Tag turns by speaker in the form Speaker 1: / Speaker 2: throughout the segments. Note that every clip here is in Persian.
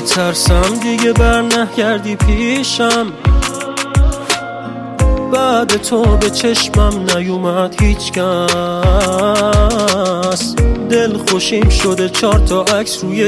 Speaker 1: میترسم دیگه بر نگردی پیشم، بعد تو به چشمم نیومد هیچ کس. دل خوشیم شده 4 تا عکس روی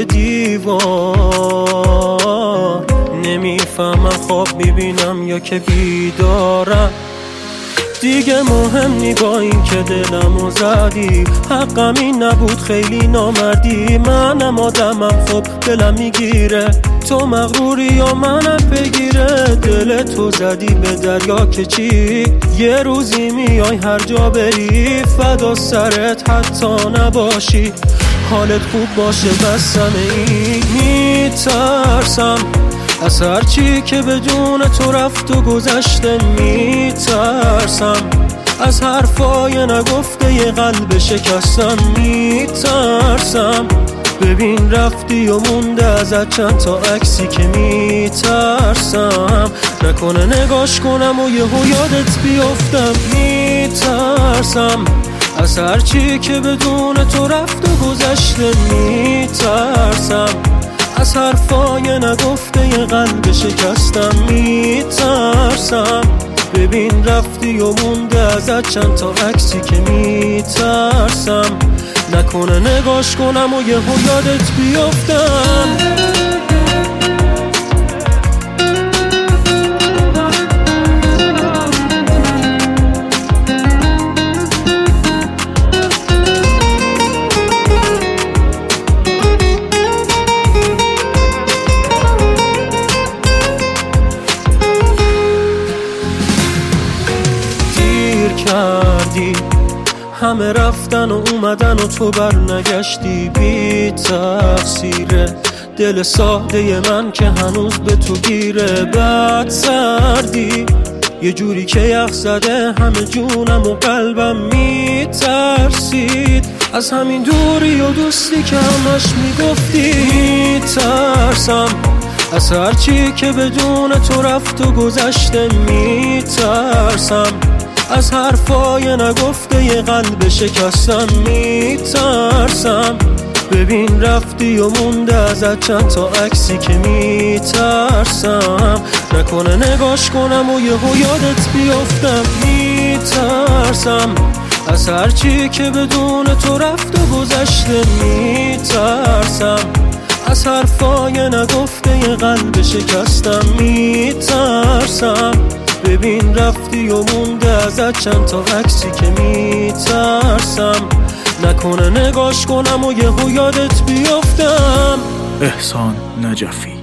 Speaker 1: دیوار، نمیفهمم خواب میبینم یا که بیدارم. دیگه مهم نی با این که دلمو زدی، حقم این نبود خیلی نامردی. منم آدمم خب دلم میگیره، تو مغروری یا منم بگیره. دل تو زدی به دریا که چی، یه روزی میای هر جا بری، فدا سرت حتی نباشی، حالت خوب باشه بس این. میترسم از هر چی که بدون تو رفت و گذشته، میترسم از حرفای نگفته ی قلب شکستم، میترسم ببین رفتی و مونده ازت چند تا عکسی که میترسم نکنه نگاش کنم و یهو یادت بیفتم. میترسم از هر چی که بدون تو رفت و گذشته، میترسم از حرفای نگفته ی قلب شکستم، میترسم ببین رفتی و مونده ازت چند تا عکسی که میترسم نکنه نگاش کنم و یهو یادت بیفتم. کردی همه رفتن و اومدن و تو بر نگشتی، بی تقصیره دل ساده من که هنوز به تو گیره. بعد سردی یه جوری که یخ زده همه جونم و قلبم، میترسید از همین دوری و دوستی که همش میگفتی. میترسم از هر چی که بدون تو رفت و گذشته، میترسم از حرفای نگفته ی قلب شکستم، میترسم ببین رفتی و مونده ازت چند تا عکسی که میترسم نکنه نگاش کنم و یهو یادت بیفتم. میترسم از هر چی که بدون تو رفت و گذشته، میترسم از حرفای نگفته ی قلب شکستم، میترسم ببین رفتی و مونده ازت چند تا عکسی که میترسم نکنه نگاش کنم و یهو یادت بیفتم.
Speaker 2: احسان نجفی.